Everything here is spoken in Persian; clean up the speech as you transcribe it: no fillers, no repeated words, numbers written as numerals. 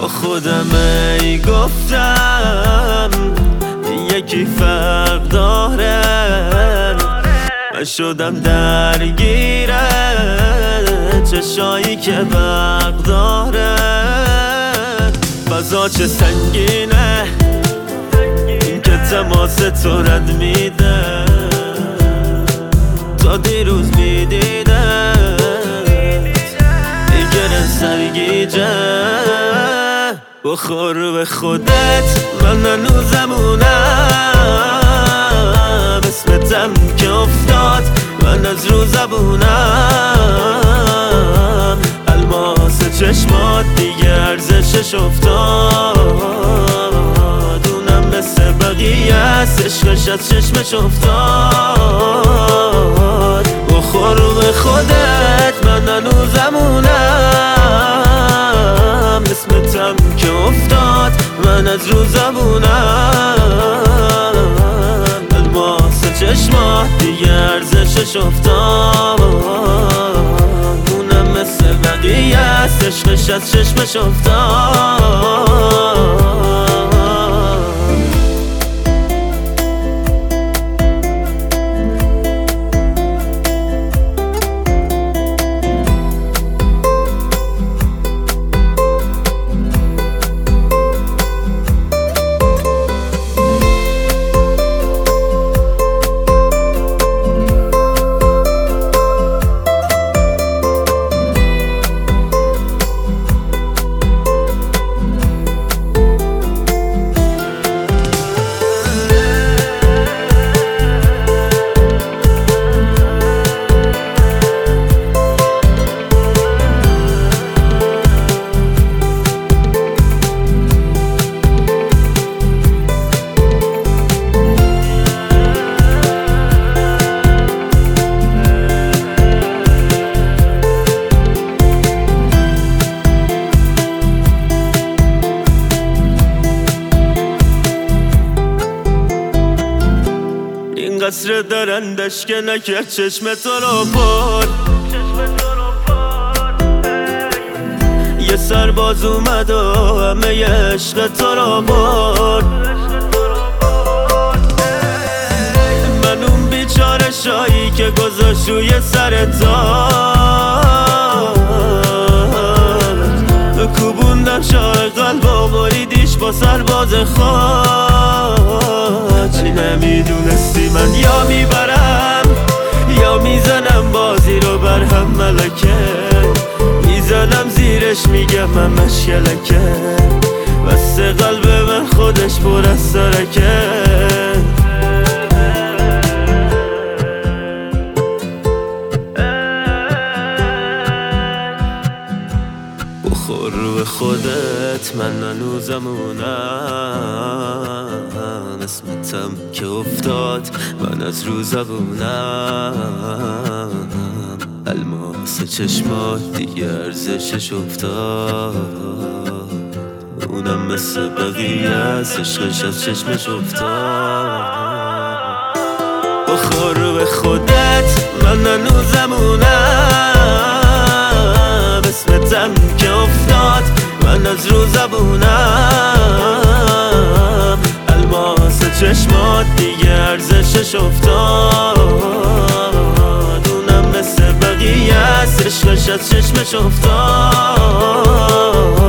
با خودم ای گفتم یکی فرق داره، من شدم درگیر چشایی که برق داره. فضا چه سنگینه این که تماس تو رد میده، تا دیروز میدیده دیگر سرگیجه. بخور به خودت من هنوزمونم، اسمتم که افتاد من از رو زبونم. الماس چشمات دیگه ارزشش افتاد، اونم مثل بقیه است عشقش از چشمش افتاد. بخور به خودت من هنوزمونم، اسمتم که افتاد من از رو زبونم. الماس چشمات دیگه ارزشش افتاد، اونم مثل بقیه است عشقش از چشمش افتاد. قصر درندش که نکرد چشم تو رو پر، یه سرباز اومد و همه عشق تو رو برد. من اون بیچاره شایی که گذاشت روی سر تار، کوبوندم شاه قلب و بریدیش با سرباز خاج. نمیدونستی من یا میبرم یا میزنم بازی رو بر هم، ملکه میزنم زیرش میگم من مشکلکه، بس قلب من خودش پر از سرکه. بخور به خودت من هنوزمونم، اسمتم که افتاد من از رو زبونم. الماس چشمات دیگه ارزشش افتاد، اونم مثل بقیه از عشقش از چشمش افتاد. بخور به خودت من هنوزمونم، اسمتم که افتاد من از رو زبونم. الماس چشمات دیگه ارزشش افتاد، اونم مثل بقیه است عشقش از چشمش افتاد.